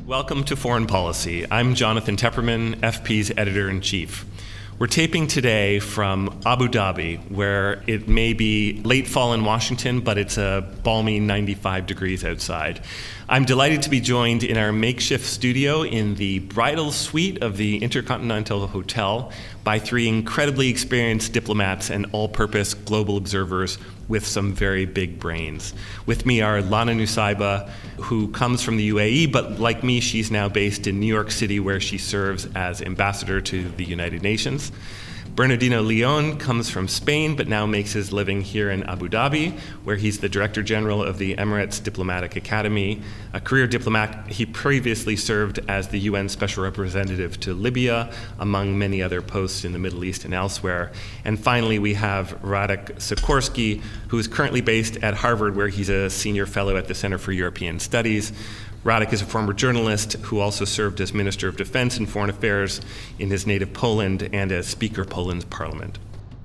Welcome to Foreign Policy. I'm Jonathan Tepperman, FP's editor-in-chief. We're taping today from Abu Dhabi, where it may be late fall in Washington, but it's a balmy 95 degrees outside. I'm delighted to be joined in our makeshift studio in the bridal suite of the Intercontinental Hotel by three incredibly experienced diplomats and all-purpose global observers with some very big brains. With me are Lana Nusaibeh, who comes from the UAE, but like me, she's now based in New York City, where she serves as ambassador to the United Nations. Bernardino Leon comes from Spain, but now makes his living here in Abu Dhabi, where he's the Director General of the Emirates Diplomatic Academy. A career diplomat, he previously served as the UN Special Representative to Libya, among many other posts in the Middle East and elsewhere. And finally, we have Radek Sikorski, who is currently based at Harvard, where he's a senior fellow at the Center for European Studies. Radek is a former journalist who also served as Minister of Defense and Foreign Affairs in his native Poland and as Speaker of Poland's parliament.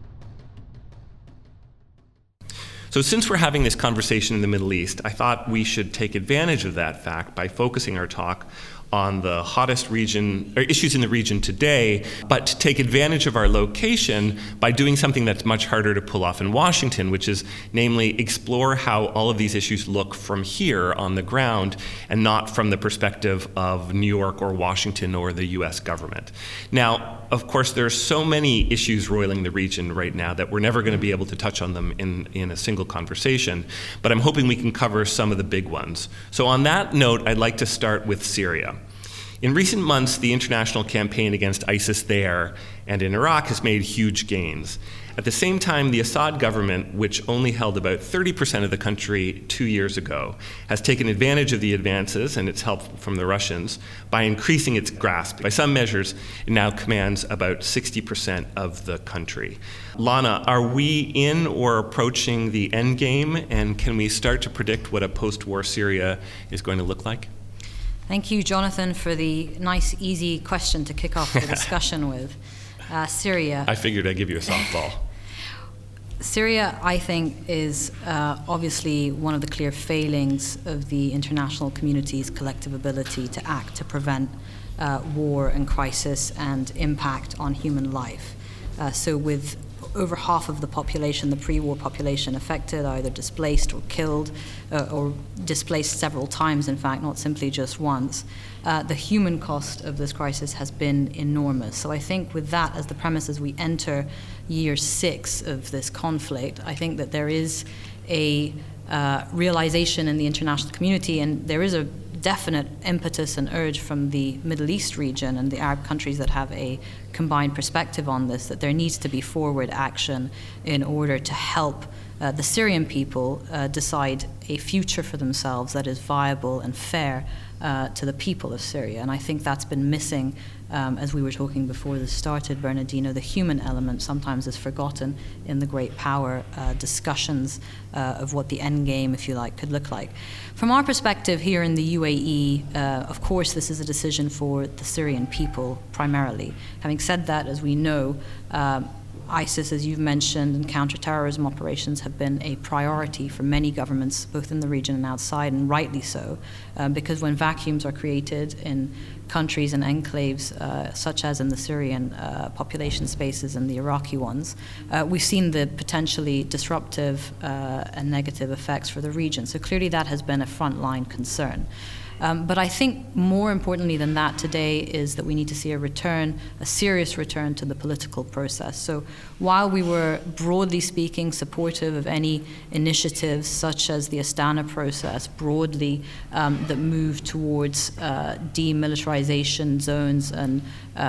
So since we're having this conversation in the Middle East, I thought we should take advantage of that fact by focusing our talk on the hottest region, or issues in the region today, but to take advantage of our location by doing something that's much harder to pull off in Washington, which is namely explore how all of these issues look from here on the ground and not from the perspective of New York or Washington or the US government. Now, of course, there are so many issues roiling the region right now that we're never going to be able to touch on them in a single conversation, but I'm hoping we can cover some of the big ones. So on that note, I'd like to start with Syria. In recent months, the international campaign against ISIS there and in Iraq has made huge gains. At the same time, the Assad government, which only held about 30% of the country 2 years ago, has taken advantage of the advances and its help from the Russians by increasing its grasp. By some measures, it now commands about 60% of the country. Lana, are we in or approaching the end game, and can we start to predict what a post-war Syria is going to look like? Thank you, Jonathan, for the nice, easy question to kick off the discussion with. Syria. I figured I'd give you a softball. Syria, I think, is obviously one of the clear failings of the international community's collective ability to act to prevent war and crisis and impact on human life. So with over half of the population, the pre-war population, affected, either displaced or killed, or displaced several times, in fact, not simply just once. The human cost of this crisis has been enormous. So I think with that as the premise, as we enter year 6 of this conflict, I think that there is a realization in the international community, and there is a definite impetus and urge from the Middle East region and the Arab countries that have a combined perspective on this, that there needs to be forward action in order to help the Syrian people decide a future for themselves that is viable and fair to the people of Syria. And I think that's been missing, as we were talking before this started, Bernardino. The human element sometimes is forgotten in the great power discussions of what the end game, if you like, could look like. From our perspective here in the UAE, of course, this is a decision for the Syrian people primarily. Having said that, as we know, ISIS, as you've mentioned, and counterterrorism operations have been a priority for many governments, both in the region and outside, and rightly so, because when vacuums are created in countries and enclaves, such as in the Syrian population spaces and the Iraqi ones, we've seen the potentially disruptive and negative effects for the region. So clearly that has been a frontline concern. But I think more importantly than that today is that we need to see a serious return to the political process. So while we were, broadly speaking, supportive of any initiatives such as the Astana process, broadly, that move towards demilitarization zones and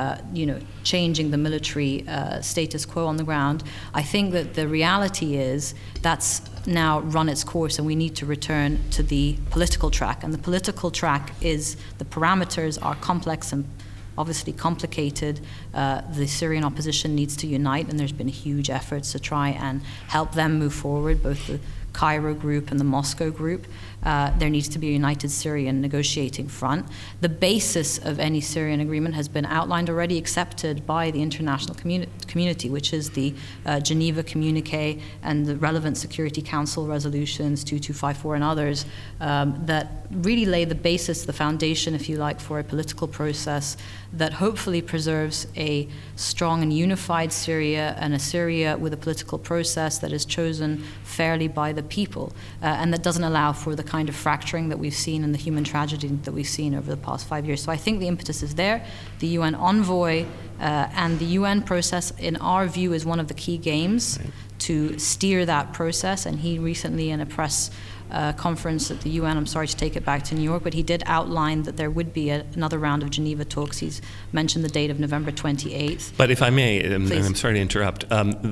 changing the military status quo on the ground, I think that the reality is that's now run its course, and we need to return to the political track. And the political track is, the parameters are complex and obviously complicated. The Syrian opposition needs to unite, and there's been huge efforts to try and help them move forward, both the Cairo group and the Moscow group. There needs to be a united Syrian negotiating front. The basis of any Syrian agreement has been outlined already, accepted by the international community, which is the Geneva Communique and the relevant Security Council resolutions 2254 and others that really lay the basis, the foundation, if you like, for a political process that hopefully preserves a strong and unified Syria, and a Syria with a political process that is chosen fairly by the people, and that doesn't allow for the kind of fracturing that we've seen and the human tragedy that we've seen over the past 5 years. So I think the impetus is there. The UN envoy and the UN process, in our view, is one of the key games to steer that process. And he recently, in a press conference at the UN, I'm sorry to take it back to New York, but he did outline that there would be another round of Geneva talks. He's mentioned the date of November 28th. But if I may, and I'm sorry to interrupt,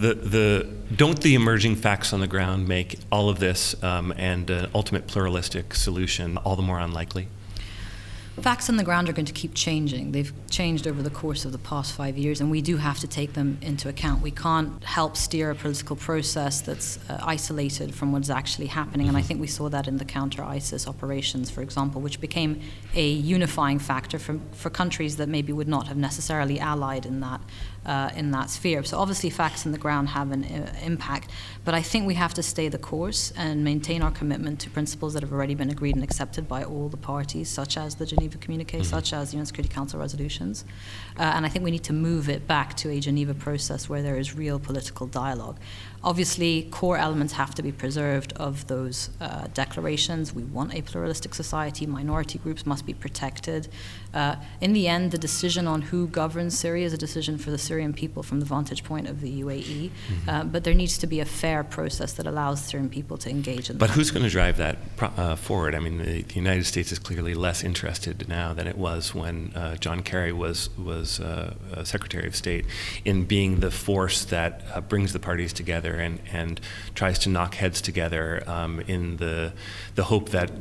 don't the emerging facts on the ground make all of this and an ultimate pluralistic solution all the more unlikely? Facts on the ground are going to keep changing. They've changed over the course of the past 5 years, and we do have to take them into account. We can't help steer a political process that's isolated from what's actually happening, and I think we saw that in the counter-ISIS operations, for example, which became a unifying factor for countries that maybe would not have necessarily allied in that sphere. So obviously facts on the ground have an impact, but I think we have to stay the course and maintain our commitment to principles that have already been agreed and accepted by all the parties, such as the Geneva Communique, such as the UN Security Council resolutions. And I think we need to move it back to a Geneva process where there is real political dialogue. Obviously, core elements have to be preserved of those declarations. We want a pluralistic society. Minority groups must be protected. In the end, the decision on who governs Syria is a decision for the Syrian people from the vantage point of the UAE. But there needs to be a fair process that allows Syrian people to engage in that. But who's going to drive that forward? I mean, the United States is clearly less interested now than it was when John Kerry was Secretary of State in being the force that brings the parties together and tries to knock heads together in the hope that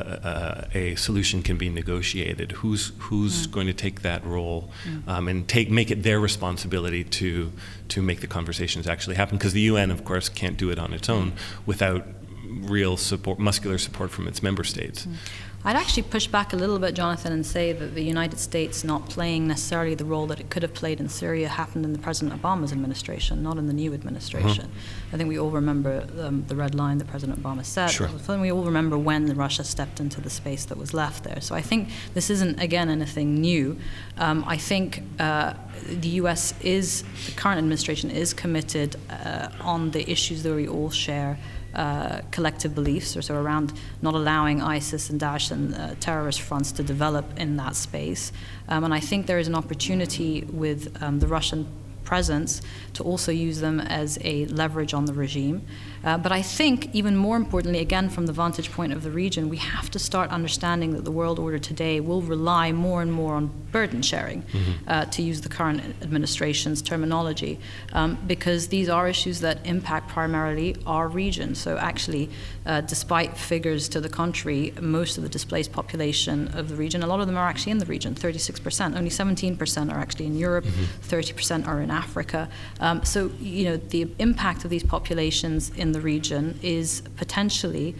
a solution can be negotiated. Who's going to take that role and make it their responsibility to make the conversations actually happen? Because the UN, of course, can't do it on its own without real support, muscular support from its member states. I'd actually push back a little bit, Jonathan, and say that the United States not playing necessarily the role that it could have played in Syria happened in the President Obama's administration, not in the new administration. I think we all remember the red line that President Obama set. Sure. And we all remember when Russia stepped into the space that was left there. So I think this isn't, again, anything new. I think the U.S. the current administration is committed on the issues that we all share, collective beliefs, or so around not allowing ISIS and Daesh and terrorist fronts to develop in that space. And I think there is an opportunity with the Russian presence to also use them as a leverage on the regime. But I think, even more importantly, again, from the vantage point of the region, we have to start understanding that the world order today will rely more and more on burden sharing, to use the current administration's terminology, because these are issues that impact primarily our region. So actually, despite figures to the contrary, most of the displaced population of the region, a lot of them are actually in the region, 36%. Only 17% are actually in Europe, 30% are in Africa. So, the impact of these populations in the region is potentially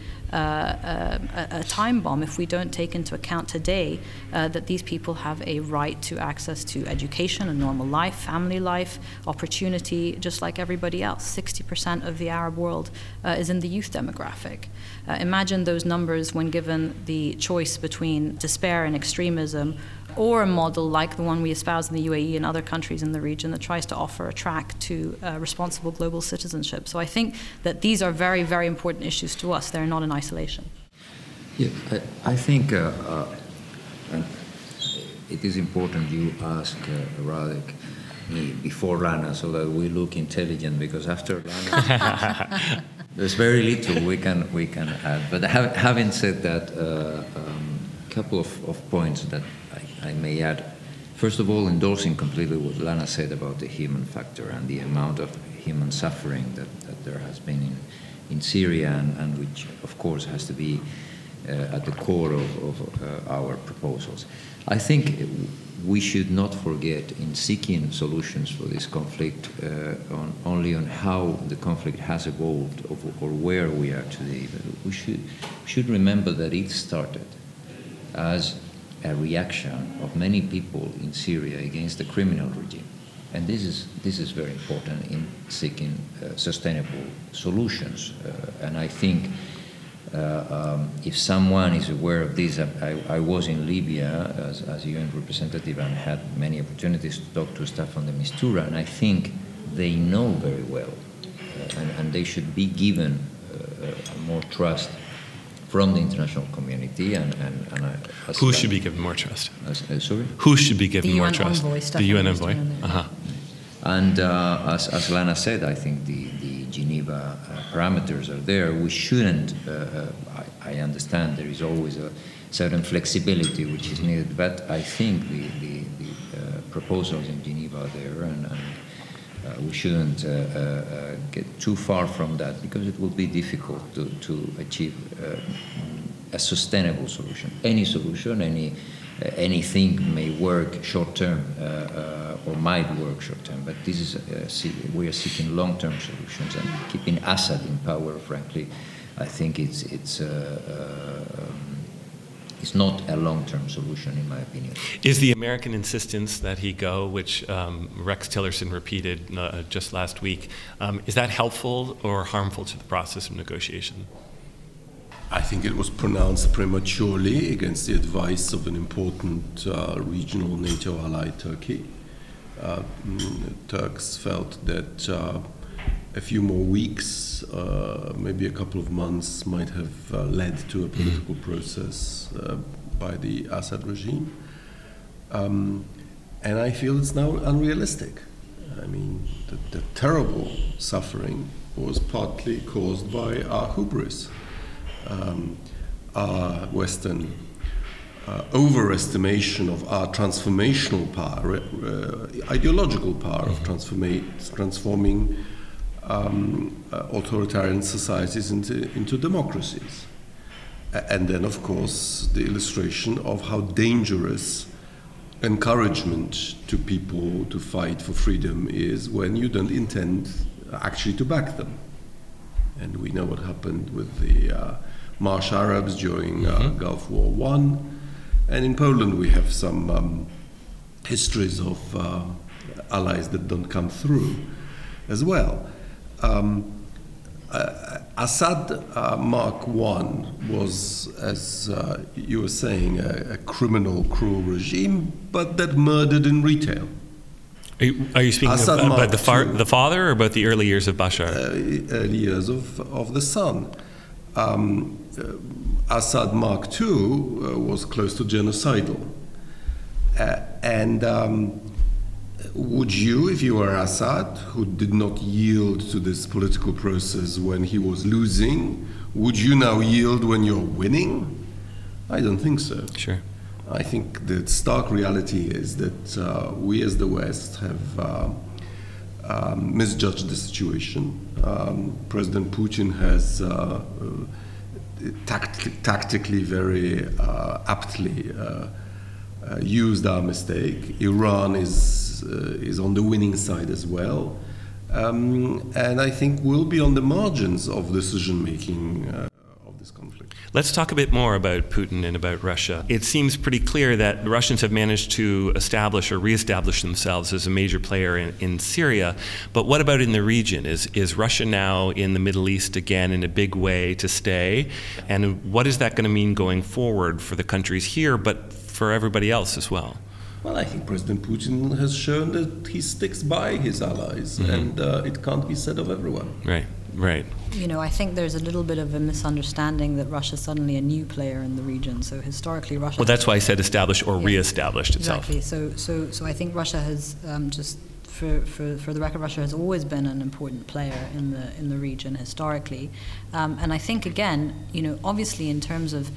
a time bomb if we don't take into account today that these people have a right to access to education, a normal life, family life, opportunity, just like everybody else. 60% of the Arab world is in the youth demographic. Imagine those numbers when given the choice between despair and extremism, or a model like the one we espouse in the UAE and other countries in the region that tries to offer a track to responsible global citizenship. So I think that these are very, very important issues to us. They're not in isolation. Yeah, I think it is important you ask Radek me before Lana so that we look intelligent, because after Lana there's very little we can add. But having said that, couple of points that I may add. First of all, endorsing completely what Lana said about the human factor and the amount of human suffering that there has been in Syria, and which, of course, has to be at the core of our proposals. I think we should not forget in seeking solutions for this conflict only on how the conflict has evolved or where we are today, but we should remember that it started as a reaction of many people in Syria against the criminal regime. And this is very important in seeking sustainable solutions. And I think if someone is aware of this, I was in Libya as UN representative and had many opportunities to talk to Staffan de Mistura, and I think they know very well, and they should be given more trust from the international community. Who should be given more trust? Sorry? Who should be given more trust? The UN envoy. And as Lana said, I think the Geneva parameters are there. We shouldn't, I understand there is always a certain flexibility which is needed, but I think the proposals in Geneva are there, and we shouldn't get too far from that, because it will be difficult to achieve a sustainable solution. Any solution, anything may work short term or might work short term, but this is we are seeking long-term solutions, and keeping Assad in power, frankly, I think it's not a long-term solution, in my opinion. Is the American insistence that he go, which Rex Tillerson repeated just last week, is that helpful or harmful to the process of negotiation? I think it was pronounced prematurely against the advice of an important regional NATO ally, Turkey. Turks felt that a few more weeks, maybe a couple of months, might have led to a political process by the Assad regime. And I feel it's now unrealistic. I mean, the terrible suffering was partly caused by our hubris. Our Western overestimation of our transformational power, ideological power of transforming authoritarian societies into democracies. And then, of course, the illustration of how dangerous encouragement to people to fight for freedom is when you don't intend actually to back them. And we know what happened with the Marsh Arabs during Gulf War I. And in Poland we have some histories of allies that don't come through as well. Assad Mark I was, as you were saying, a criminal, cruel regime, but that murdered in retail. Are you speaking about the father or about the early years of Bashar? Early years of the son. Assad Mark II was close to genocidal. Would you, if you were Assad, who did not yield to this political process when he was losing, would you now yield when you're winning? I don't think so. Sure. I think the stark reality is that we as the West have misjudged the situation. President Putin has tactically very aptly used our mistake. Iran is on the winning side as well. And I think we'll be on the margins of decision-making of this conflict. Let's talk a bit more about Putin and about Russia. It seems pretty clear that the Russians have managed to establish or reestablish themselves as a major player in Syria. But what about in the region? Is Russia now in the Middle East again in a big way to stay? And what is that going to mean going forward for the countries here, but for everybody else as well? Well, I think President Putin has shown that he sticks by his allies, and it can't be said of everyone. Right. You know, I think there's a little bit of a misunderstanding that Russia's suddenly a new player in the region. So historically, Russia. Well, that's why I said established or re-established itself. Exactly. So I think Russia has just for the record, Russia has always been an important player in the region historically, and I think again, you know, obviously in terms of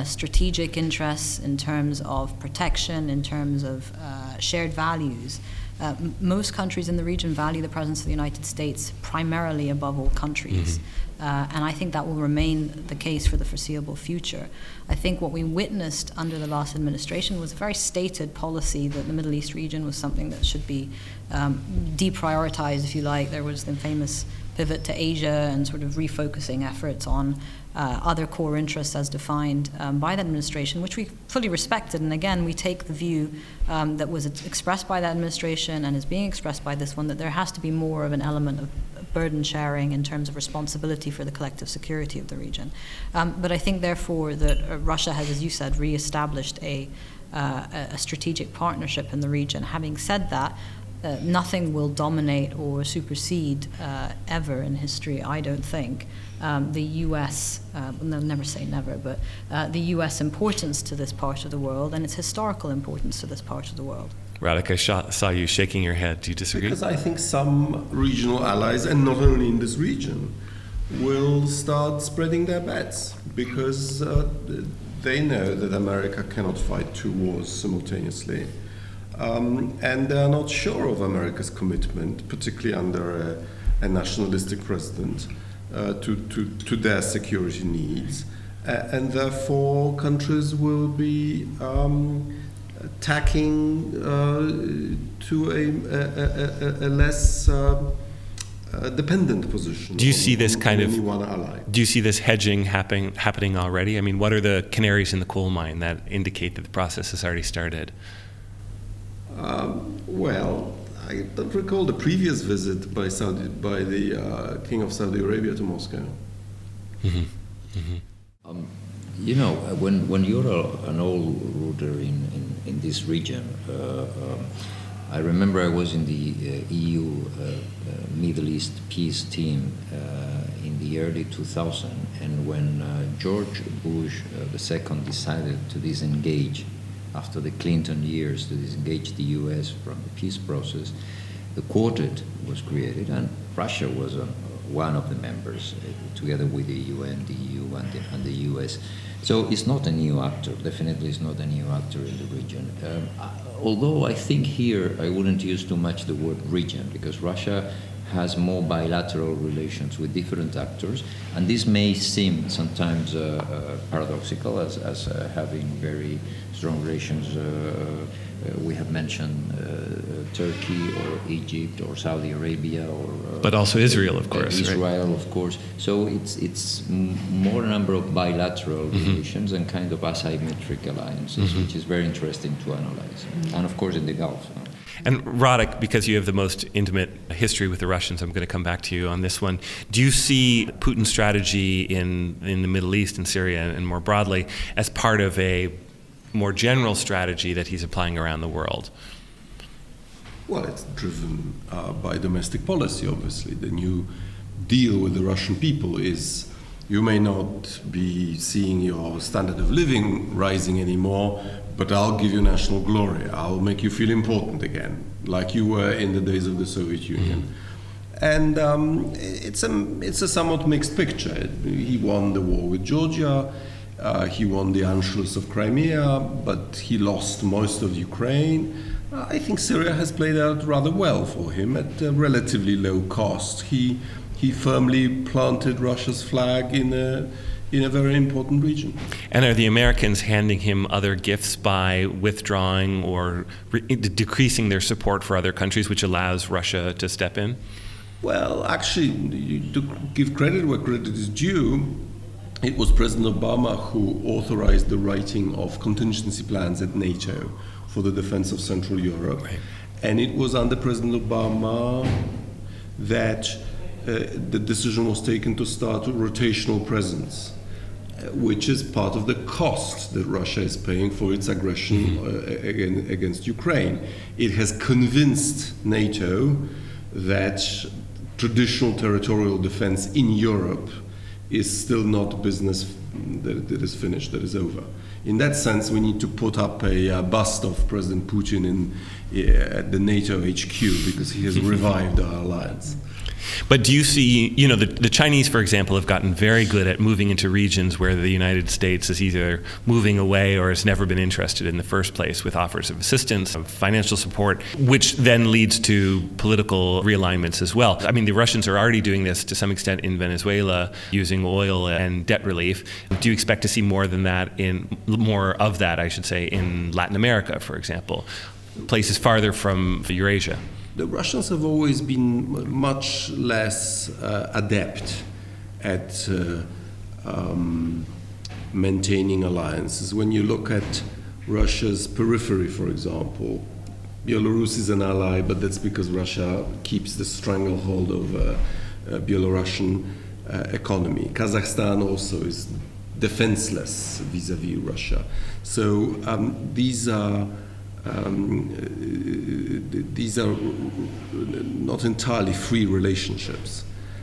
strategic interests, in terms of protection, in terms of shared values, Most countries in the region value the presence of the United States primarily above all countries. And I think that will remain the case for the foreseeable future. I think what we witnessed under the last administration was a very stated policy that the Middle East region was something that should be deprioritized, if you like. There was the famous pivot to Asia and sort of refocusing efforts on other core interests as defined by that administration, which we fully respected. And again, we take the view that was expressed by that administration and is being expressed by this one, that there has to be more of an element of burden sharing in terms of responsibility for the collective security of the region. But I think, therefore, that Russia has, as you said, reestablished a strategic partnership in the region. Having said that, nothing will dominate or supersede ever in history, I don't think, the U.S., no, never say never, but the U.S. importance to this part of the world and its historical importance to this part of the world. Radek, I saw you shaking your head. Do you disagree? Because I think some regional allies, and not only in this region, will start spreading their bets because they know that America cannot fight two wars simultaneously. And they are not sure of America's commitment, particularly under a nationalistic president, to their security needs. And therefore, countries will be tacking to a less dependent position. Do you see this kind of? Any one ally. Do you see this hedging happening already? I mean, what are the canaries in the coal mine that indicate that the process has already started? Well, I don't recall the previous visit by the King of Saudi Arabia to Moscow. Mm-hmm. Mm-hmm. You know, when you're an old rooter in this region, I remember I was in the EU Middle East peace team in the early 2000s, and when George Bush II decided to disengage after the Clinton years, to disengage the U.S. from the peace process, the Quartet was created, and Russia was one of the members, together with the UN, the EU, and the U.S. So it's not a new actor, definitely it's not a new actor in the region. Although I think here I wouldn't use too much the word region, because Russia has more bilateral relations with different actors, and this may seem sometimes paradoxical as having very strong relations. We have mentioned Turkey or Egypt or Saudi Arabia or but also Israel, of course. Israel, right? Of course. So it's more a number of bilateral relations and kind of asymmetric alliances, which is very interesting to analyze. And of course in the Gulf. And Radek, because you have the most intimate history with the Russians, I'm going to come back to you on this one. Do you see Putin's strategy in the Middle East and Syria and more broadly as part of a more general strategy that he's applying around the world? Well, it's driven by domestic policy, obviously. The new deal with the Russian people is you may not be seeing your standard of living rising anymore, but I'll give you national glory. I'll make you feel important again, like you were in the days of the Soviet Union. And it's a somewhat mixed picture. He won the war with Georgia. He won the Anschluss of Crimea, but he lost most of Ukraine. I think Syria has played out rather well for him at a relatively low cost. He firmly planted Russia's flag in a very important region. And are the Americans handing him other gifts by withdrawing or decreasing their support for other countries, which allows Russia to step in? Well, actually, to give credit where credit is due, it was President Obama who authorized the writing of contingency plans at NATO for the defense of Central Europe. Right. And it was under President Obama that the decision was taken to start a rotational presence, which is part of the cost that Russia is paying for its aggression against Ukraine. It has convinced NATO that traditional territorial defense in Europe is still not business that is finished, that is over. In that sense, we need to put up a bust of President Putin at the NATO HQ because he has revived our alliance. But do you see, the Chinese, for example, have gotten very good at moving into regions where the United States is either moving away or has never been interested in the first place, with offers of assistance, of financial support, which then leads to political realignments as well. I mean, the Russians are already doing this to some extent in Venezuela, using oil and debt relief. Do you expect to see more of that, in Latin America, for example, places farther from Eurasia? The Russians have always been much less adept at maintaining alliances. When you look at Russia's periphery, for example, Belarus is an ally, but that's because Russia keeps the stranglehold over Belarusian economy. Kazakhstan also is defenseless vis-à-vis Russia. So these are not entirely free relationships.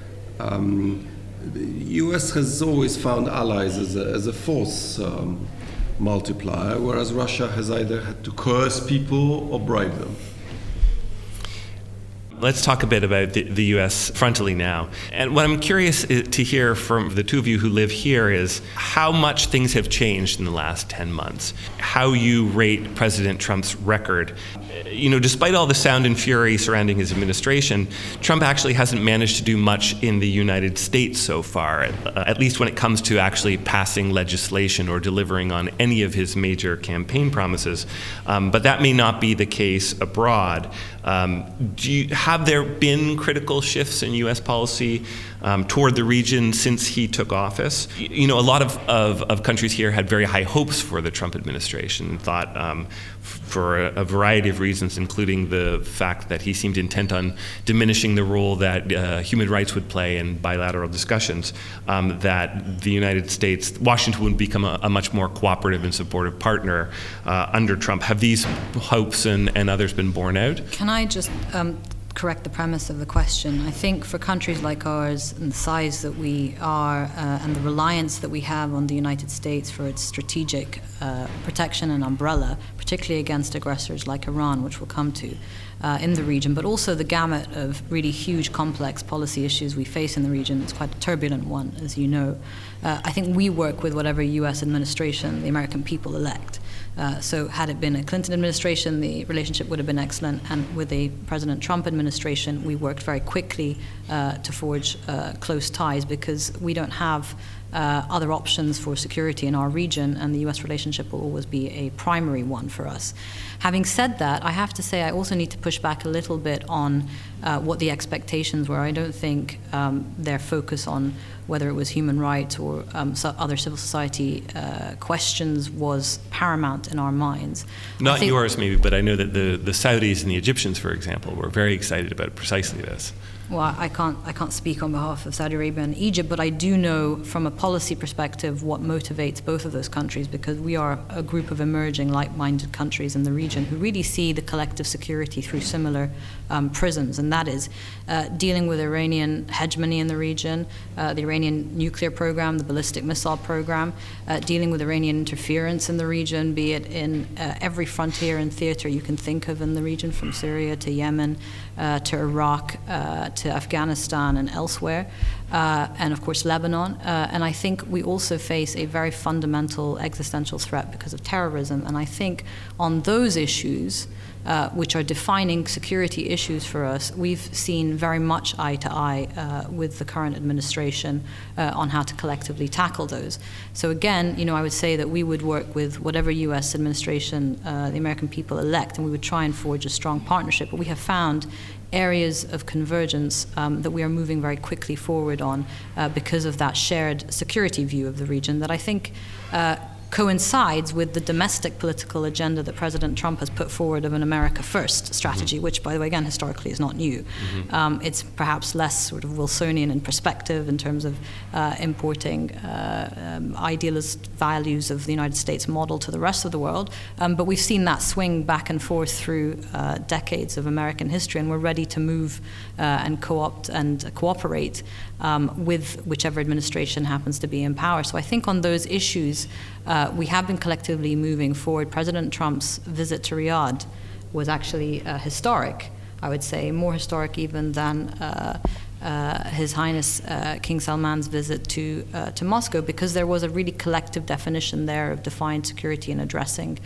The U.S. has always found allies as a force multiplier, whereas Russia has either had to coerce people or bribe them. Let's talk a bit about the U.S. frontally now. And what I'm curious to hear from the two of you who live here is how much things have changed in the last 10 months, how you rate President Trump's record. Despite all the sound and fury surrounding his administration, Trump actually hasn't managed to do much in the United States so far, at least when it comes to actually passing legislation or delivering on any of his major campaign promises. But that may not be the case abroad. Have there been critical shifts in U.S. policy toward the region since he took office? A lot of countries here had very high hopes for the Trump administration and thought, for a variety of reasons, including the fact that he seemed intent on diminishing the role that human rights would play in bilateral discussions, that the United States, Washington would become a much more cooperative and supportive partner under Trump. Have these hopes and others been borne out? Can I just correct the premise of the question? I think for countries like ours and the size that we are and the reliance that we have on the United States for its strategic protection and umbrella, particularly against aggressors like Iran, which we'll come to in the region, but also the gamut of really huge, complex policy issues we face in the region. It's quite a turbulent one, as you know. I think we work with whatever U.S. administration the American people elect. So had it been a Clinton administration, the relationship would have been excellent. And with a President Trump administration, we worked very quickly to forge close ties because we don't have other options for security in our region, and the U.S. relationship will always be a primary one for us. Having said that, I have to say I also need to push back a little bit on what the expectations were. I don't think their focus on whether it was human rights or other civil society questions was paramount in our minds. Not yours, maybe, but I know that the Saudis and the Egyptians, for example, were very excited about precisely this. Well, I can't speak on behalf of Saudi Arabia and Egypt, but I do know from a policy perspective what motivates both of those countries, because we are a group of emerging like-minded countries in the region who really see the collective security through similar prisms, and that is dealing with Iranian hegemony in the region, the Iranian nuclear program, the ballistic missile program, dealing with Iranian interference in the region, be it in every frontier and theater you can think of in the region, from Syria to Yemen to Iraq to Afghanistan and elsewhere, and of course Lebanon. And I think we also face a very fundamental existential threat because of terrorism. And I think on those issues, which are defining security issues for us, we've seen very much eye to eye with the current administration on how to collectively tackle those. So again, I would say that we would work with whatever U.S. administration the American people elect, and we would try and forge a strong partnership. But we have found areas of convergence that we are moving very quickly forward on because of that shared security view of the region that I think coincides with the domestic political agenda that President Trump has put forward of an America First strategy, which, by the way, again, historically is not new. It's perhaps less sort of Wilsonian in perspective in terms of importing idealist values of the United States model to the rest of the world. But we've seen that swing back and forth through decades of American history, and we're ready to move and co-opt and cooperate with whichever administration happens to be in power. So I think on those issues, we have been collectively moving forward. President Trump's visit to Riyadh was actually historic, I would say, more historic even than His Highness King Salman's visit to Moscow, because there was a really collective definition there of defined security and addressing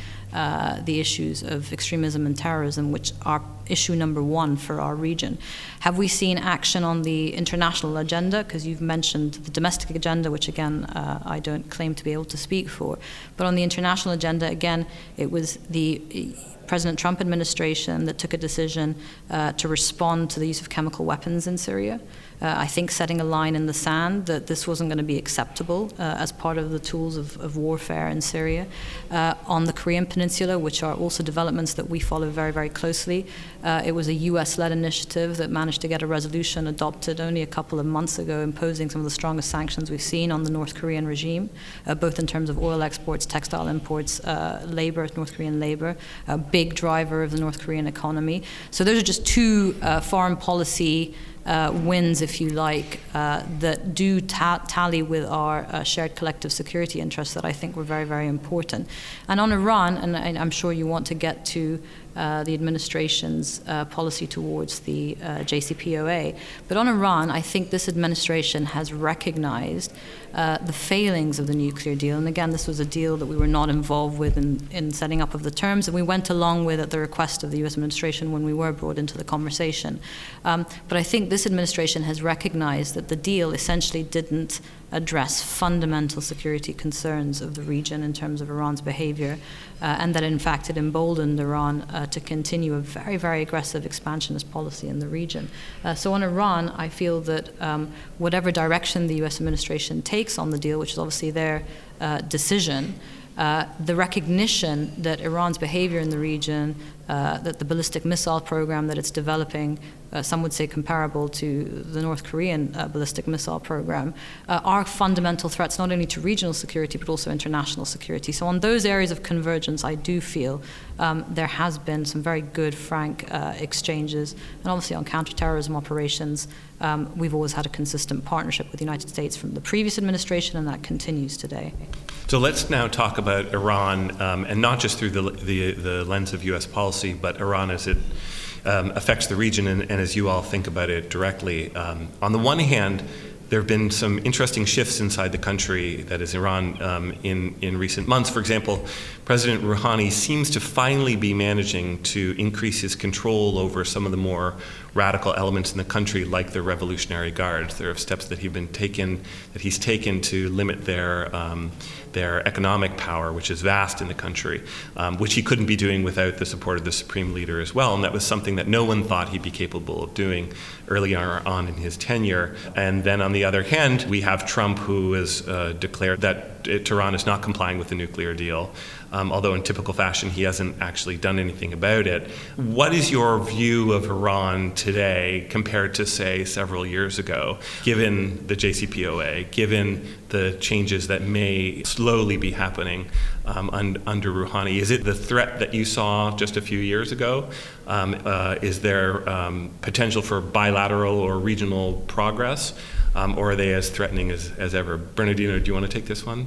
the issues of extremism and terrorism, which are issue number one for our region. Have we seen action on the international agenda? Because you've mentioned the domestic agenda, which again, I don't claim to be able to speak for. But on the international agenda, again, it was the President Trump administration that took a decision to respond to the use of chemical weapons in Syria. I think setting a line in the sand that this wasn't going to be acceptable as part of the tools of warfare in Syria. On the Korean Peninsula, which are also developments that we follow very, very closely, it was a US-led initiative that managed to get a resolution adopted only a couple of months ago, imposing some of the strongest sanctions we've seen on the North Korean regime, both in terms of oil exports, textile imports, labor, North Korean labor, a big driver of the North Korean economy. So those are just two foreign policy wins, if you like, that do tally with our shared collective security interests that I think were very, very important. And on Iran, and I'm sure you want to get to the administration's policy towards the JCPOA, but on Iran, I think this administration has recognized the failings of the nuclear deal. And again, this was a deal that we were not involved with in setting up of the terms, and we went along with at the request of the US administration when we were brought into the conversation. But I think this administration has recognized that the deal essentially didn't address fundamental security concerns of the region in terms of Iran's behavior, and that in fact it emboldened Iran to continue a very, very aggressive expansionist policy in the region. So on Iran, I feel that whatever direction the US administration takes on the deal, which is obviously their decision, the recognition that Iran's behavior in the region, that the ballistic missile program that it's developing, some would say comparable to the North Korean ballistic missile program, are fundamental threats not only to regional security but also international security. So on those areas of convergence, I do feel there has been some very good, frank exchanges. And obviously on counterterrorism operations, we've always had a consistent partnership with the United States from the previous administration, and that continues today. So let's now talk about Iran, and not just through the lens of U.S. policy, but Iran as it affects the region and as you all think about it directly. On the one hand, there have been some interesting shifts inside the country, that is Iran, in recent months. For example, President Rouhani seems to finally be managing to increase his control over some of the more radical elements in the country, like the Revolutionary Guards. There are steps that he's taken to limit their economic power, which is vast in the country, which he couldn't be doing without the support of the supreme leader as well. And that was something that no one thought he'd be capable of doing earlier on in his tenure. And then on the other hand, we have Trump, who has declared that Tehran is not complying with the nuclear deal, although in typical fashion he hasn't actually done anything about it. What is your view of Iran today compared to, say, several years ago, given the JCPOA, given the changes that may slowly be happening under Rouhani? Is it the threat that you saw just a few years ago? Is there potential for bilateral or regional progress? Or are they as threatening as ever? Bernardino, do you want to take this one?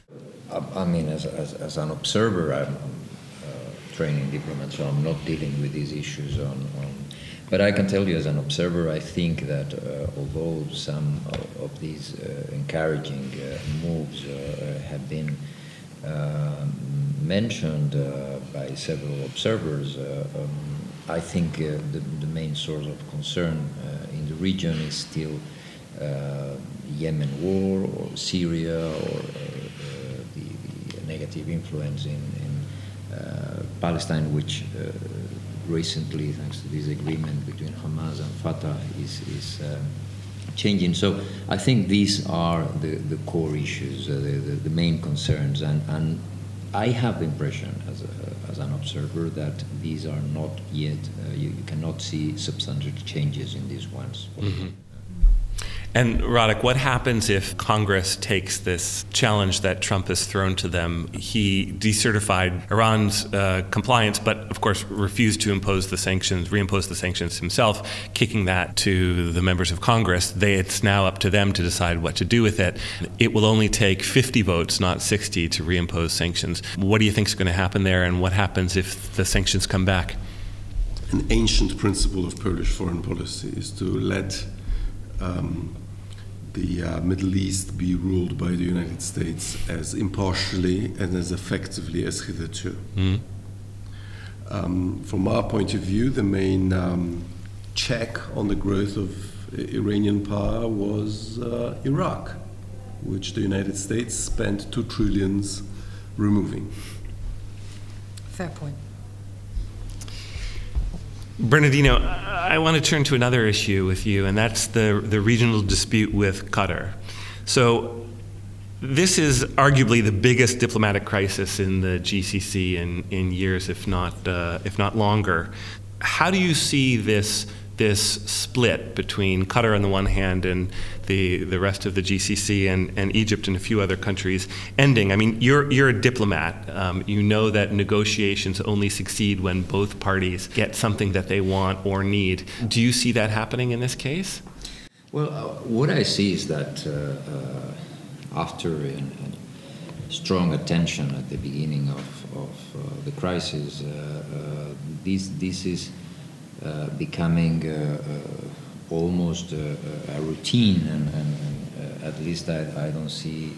I mean, as an observer, I'm training diplomat, so I'm not dealing with these issues but I can tell you as an observer, I think that although some of these encouraging moves have been mentioned by several observers, I think the main source of concern in the region is still Yemen war or Syria or the negative influence in Palestine, which recently, thanks to this agreement between Hamas and Fatah, is changing. So I think these are the core issues, the main concerns, and I have the impression as an observer that these are not yet, you cannot see substantial changes in these ones. Mm-hmm. And Radek, what happens if Congress takes this challenge that Trump has thrown to them? He decertified Iran's compliance, but of course refused to reimpose the sanctions himself, kicking that to the members of Congress. It's now up to them to decide what to do with it. It will only take 50 votes, not 60, to reimpose sanctions. What do you think is going to happen there, and what happens if the sanctions come back? An ancient principle of Polish foreign policy is to let the Middle East be ruled by the United States as impartially and as effectively as hitherto. From our point of view, the main check on the growth of Iranian power was Iraq, which the United States spent $2 trillion removing. Fair point. Bernardino, I want to turn to another issue with you, and that's the regional dispute with Qatar. So this is arguably the biggest diplomatic crisis in the GCC in years, if not longer. How do you see this split between Qatar on the one hand and the rest of the GCC and Egypt and a few other countries ending? I mean, you're a diplomat. You know that negotiations only succeed when both parties get something that they want or need. Do you see that happening in this case? Well, what I see is that after a strong attention at the beginning of the crisis, this is becoming almost a routine, and at least I don't see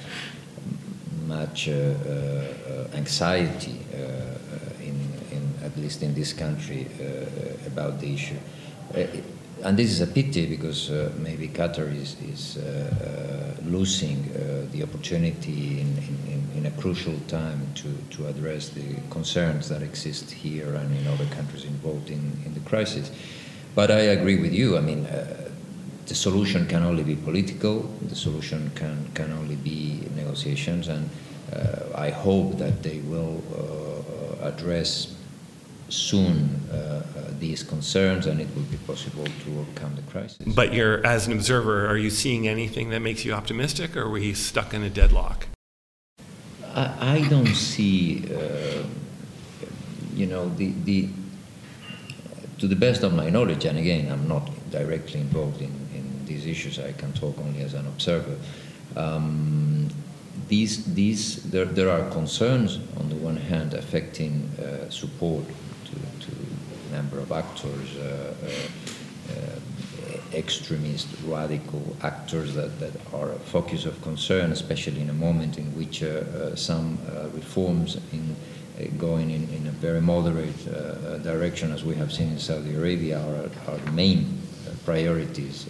much anxiety in at least in this country about the issue. And this is a pity because maybe Qatar is losing the opportunity in a crucial time to address the concerns that exist here and in other countries involved in the crisis. But I agree with you. I mean, the solution can only be political. The solution can only be negotiations, and I hope that they will address soon these concerns, and it will be possible to overcome the crisis. But as an observer, are you seeing anything that makes you optimistic, or are we stuck in a deadlock? I don't see, to the best of my knowledge, and again, I'm not directly involved in these issues, I can talk only as an observer. There are concerns on the one hand affecting support to a number of actors, extremist, radical actors that are a focus of concern, especially in a moment in which some reforms going in a very moderate direction, as we have seen in Saudi Arabia, are the main priorities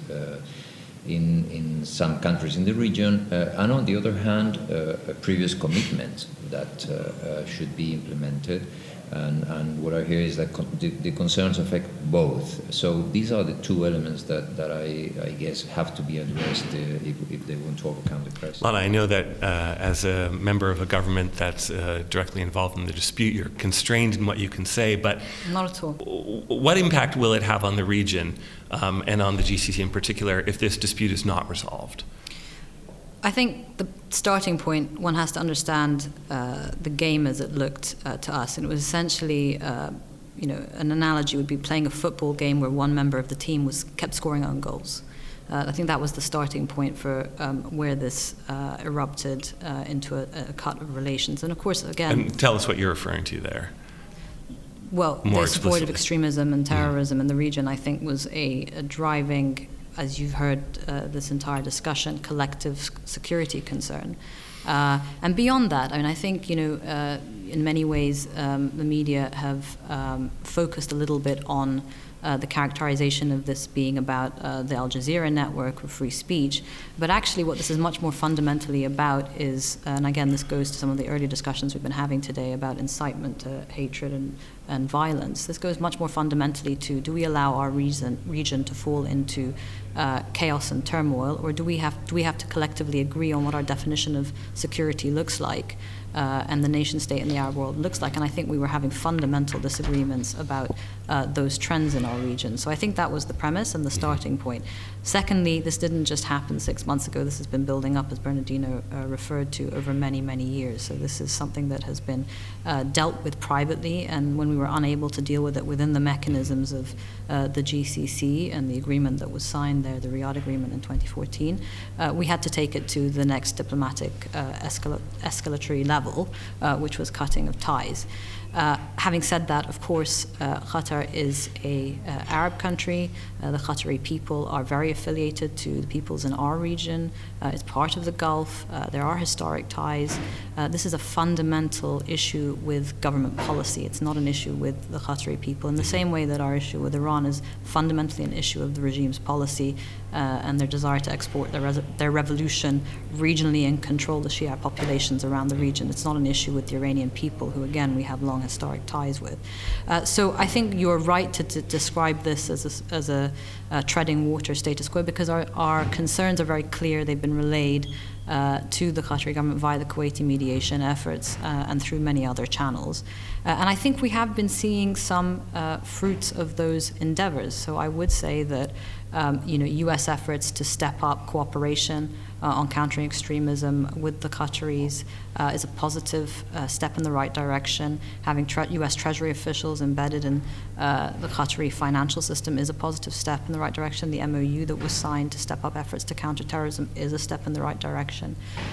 in some countries in the region, and on the other hand, previous commitments that should be implemented. And what I hear is that the concerns affect both. So these are the two elements that I guess have to be addressed if they want to overcome the crisis. Lana, I know that as a member of a government that's directly involved in the dispute, you're constrained in what you can say, but not at all. What impact will it have on the region and on the GCC in particular if this dispute is not resolved? I think the starting point, one has to understand the game as it looked to us, and it was essentially, an analogy would be playing a football game where one member of the team kept scoring own goals. I think that was the starting point for where this erupted into a cut of relations. And of course, again... And tell us what you're referring to there. Well, the support of extremism and terrorism in the region, I think, was a driving, as you've heard this entire discussion, collective security concern. And beyond that, I mean, I think, in many ways, the media have focused a little bit on the characterization of this being about the Al Jazeera network or free speech. But actually what this is much more fundamentally about is, and again, this goes to some of the earlier discussions we've been having today about incitement to hatred and violence. This goes much more fundamentally to, do we allow our region to fall into chaos and turmoil, or do we have to collectively agree on what our definition of security looks like, and the nation state in the Arab world looks like? And I think we were having fundamental disagreements about those trends in our region. So I think that was the premise and the starting point. Secondly, this didn't just happen 6 months ago. This has been building up, as Bernardino referred to, over many, many years. So this is something that has been dealt with privately. And when we were unable to deal with it within the mechanisms of the GCC and the agreement that was signed there, the Riyadh Agreement in 2014, we had to take it to the next diplomatic escalatory level, which was cutting of ties. Having said that, of course, Qatar is an Arab country. The Qatari people are very affiliated to the peoples in our region. It's part of the Gulf. There are historic ties. This is a fundamental issue with government policy. It's not an issue with the Qatari people, in the same way that our issue with Iran is fundamentally an issue of the regime's policy and their desire to export their revolution regionally and control the Shia populations around the region. It's not an issue with the Iranian people, who, again, we have long historic ties with. So I think you're right to describe this as a treading water status quo, because our concerns are very clear. They've been relayed to the Qatari government via the Kuwaiti mediation efforts and through many other channels. And I think we have been seeing some fruits of those endeavors. So I would say that U.S. efforts to step up cooperation on countering extremism with the Qataris is a positive step in the right direction. Having U.S. Treasury officials embedded in the Qatari financial system is a positive step in the right direction. The MOU that was signed to step up efforts to counter terrorism is a step in the right direction.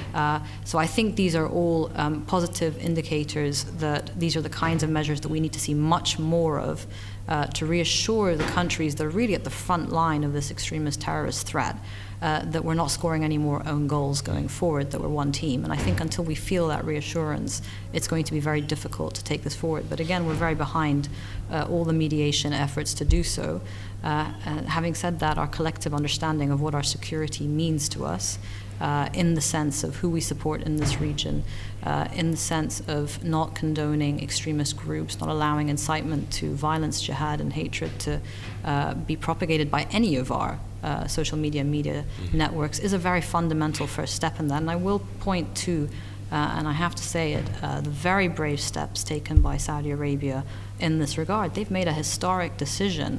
So I think these are all positive indicators that these are the kinds of measures that we need to see much more of to reassure the countries that are really at the front line of this extremist terrorist threat that we're not scoring any more own goals going forward, that we're one team. And I think until we feel that reassurance, it's going to be very difficult to take this forward. But again, we're very behind all the mediation efforts to do so. Having said that, our collective understanding of what our security means to us, in the sense of who we support in this region, in the sense of not condoning extremist groups, not allowing incitement to violence, jihad, and hatred to be propagated by any of our social media networks, is a very fundamental first step in that. And I will point to, and I have to say it, the very brave steps taken by Saudi Arabia in this regard. They've made a historic decision,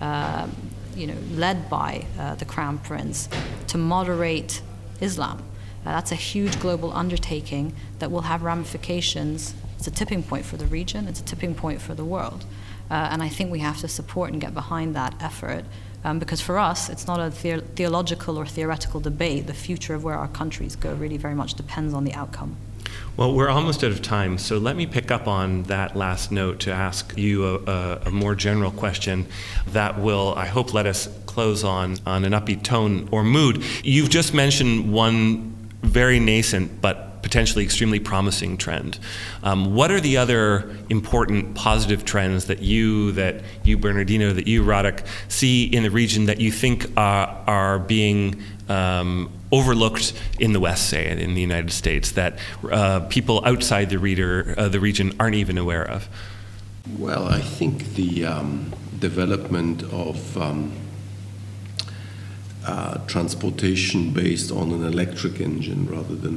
led by the Crown Prince, to moderate Islam. That's a huge global undertaking that will have ramifications. It's a tipping point for the region. It's a tipping point for the world. And I think we have to support and get behind that effort, because for us, it's not a theological or theoretical debate. The future of where our countries go really very much depends on the outcome. Well, we're almost out of time, so let me pick up on that last note to ask you a more general question that will, I hope, let us close on an upbeat tone or mood. You've just mentioned one very nascent but potentially extremely promising trend. What are the other important positive trends that you Bernardino, that you, Radek, see in the region that you think are being overlooked in the West, say, in the United States, that people outside the region aren't even aware of? Well, I think the development of transportation based on an electric engine rather than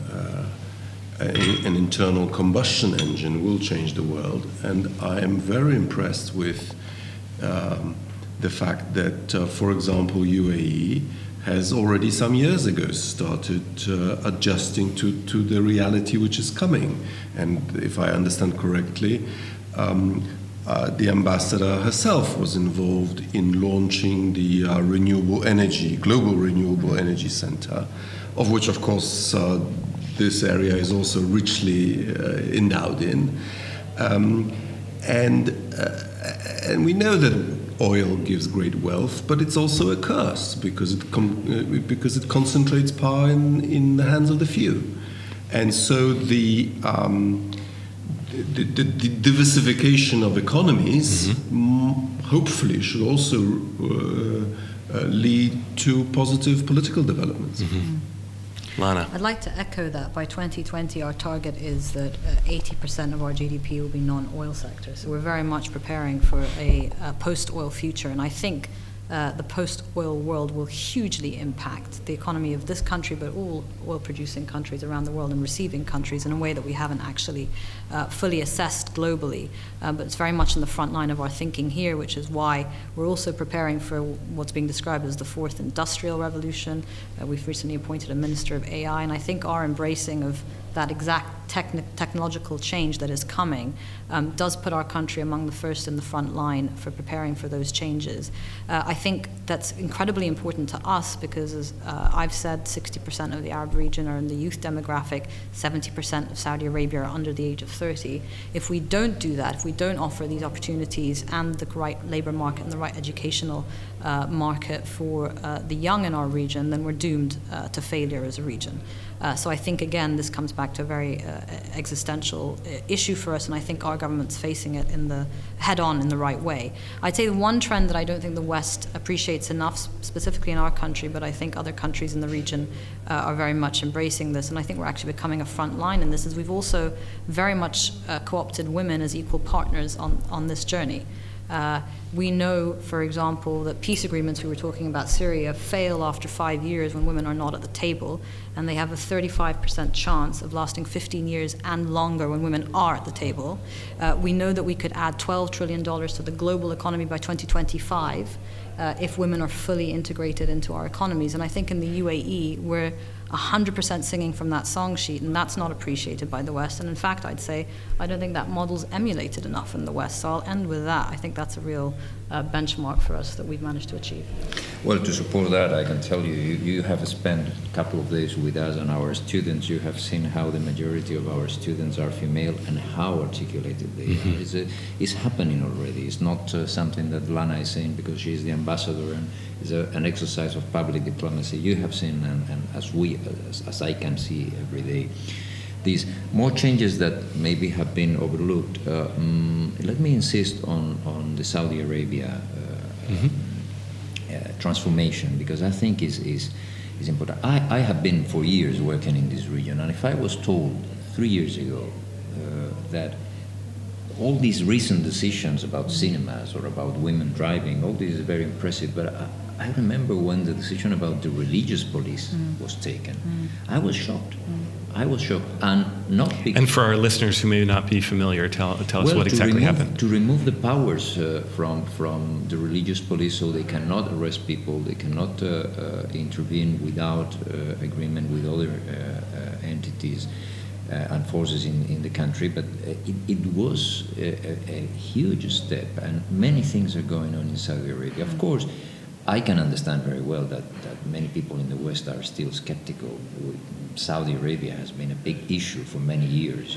an internal combustion engine will change the world. And I am very impressed with the fact that, for example, UAE has already some years ago started adjusting to the reality which is coming. And if I understand correctly, the ambassador herself was involved in launching the Global Renewable Energy Center, of which, of course, this area is also richly endowed in. And we know that oil gives great wealth, but it's also a curse because it concentrates power in the hands of the few. And so the diversification of economies hopefully should also lead to positive political developments. Lana. I'd like to echo that. By 2020, our target is that 80% of our GDP will be non-oil sector. So we're very much preparing for a post-oil future. And I think the post-oil world will hugely impact the economy of this country, but all oil-producing countries around the world and receiving countries in a way that we haven't actually fully assessed globally. But it's very much in the front line of our thinking here, which is why we're also preparing for what's being described as the fourth industrial revolution. We've recently appointed a minister of AI, and I think our embracing of that exact technological change that is coming does put our country among the first in the front line for preparing for those changes. I think that's incredibly important to us because, as I've said, 60% of the Arab region are in the youth demographic, 70% of Saudi Arabia are under the age of 30. If we don't do that, if we don't offer these opportunities and the right labor market and the right educational market for the young in our region, then we're doomed to failure as a region. So I think, again, this comes back to a very existential issue for us, and I think our government's facing it head-on in the right way. I'd say the one trend that I don't think the West appreciates enough, specifically in our country, but I think other countries in the region are very much embracing this, and I think we're actually becoming a front line in this, is we've also very much co-opted women as equal partners on this journey. We know, for example, that peace agreements, we were talking about Syria, fail after 5 years when women are not at the table, and they have a 35% chance of lasting 15 years and longer when women are at the table. We know that we could add $12 trillion to the global economy by 2025 if women are fully integrated into our economies. And I think in the UAE, we're 100% singing from that song sheet, and that's not appreciated by the West. And in fact, I'd say I don't think that model's emulated enough in the West. So I'll end with that. I think that's a real benchmark for us that we've managed to achieve. Well, to support that, I can tell you, you have spent a couple of days with us and our students. You have seen how the majority of our students are female and how articulated they are. It's happening already. It's not something that Lana is saying because she's the ambassador, and it's an exercise of public diplomacy. You have seen, and as I can see every day, these more changes that maybe have been overlooked. Let me insist on the Saudi Arabia transformation, because I think is important. I have been for years working in this region, and if I was told 3 years ago that all these recent decisions about cinemas or about women driving, all this is very impressive, but I remember when the decision about the religious police was taken. I was shocked. And not because... And for our listeners who may not be familiar, tell us what exactly happened. To remove the powers from the religious police, so they cannot arrest people, they cannot intervene without agreement with other entities and forces in the country. But it was a huge step, and many things are going on in Saudi Arabia. Of course, I can understand very well that many people in the West are still skeptical. Saudi Arabia has been a big issue for many years,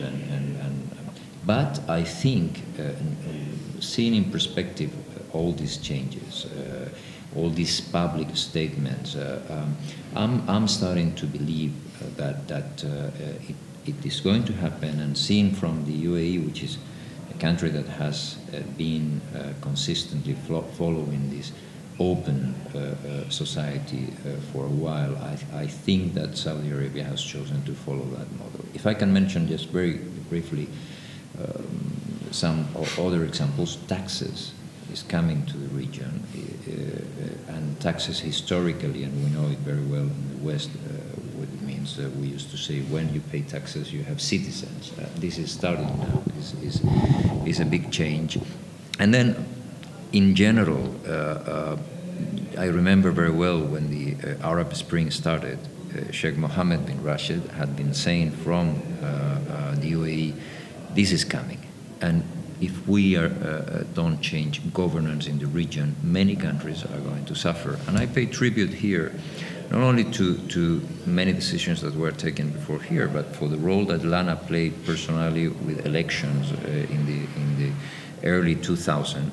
but I think, seeing in perspective all these changes, all these public statements, I'm starting to believe that it is going to happen. And seeing from the UAE, which is a country that has been consistently following this open society for a while, I think that Saudi Arabia has chosen to follow that model. If I can mention just very briefly some other examples, taxes is coming to the region, and taxes historically, and we know it very well in the West, what it means. We used to say, when you pay taxes, you have citizens. This is starting now. This is a big change. And then, in general, I remember very well when the Arab Spring started, Sheikh Mohammed bin Rashid had been saying from the UAE, this is coming. And if we don't change governance in the region, many countries are going to suffer. And I pay tribute here not only to many decisions that were taken before here, but for the role that Lana played personally with elections in the early 2000s.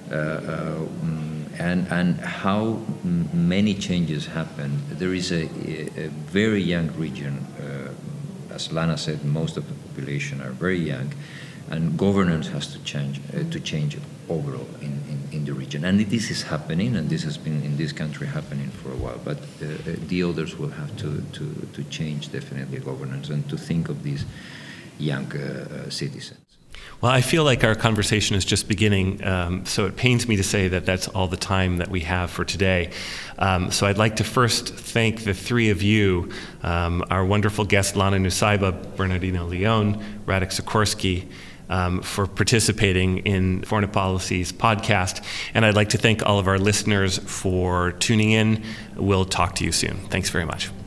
And how many changes happened. There is a very young region, as Lana said, most of the population are very young, and governance has to change overall in the region. And this is happening, and this has been in this country happening for a while. But the others will have to change definitely governance and to think of these young citizens. Well, I feel like our conversation is just beginning, so it pains me to say that that's all the time that we have for today. So I'd like to first thank the three of you, our wonderful guest Lana Nusaibeh, Bernardino Leon, Radek Sikorski, for participating in Foreign Policy's podcast. And I'd like to thank all of our listeners for tuning in. We'll talk to you soon. Thanks very much.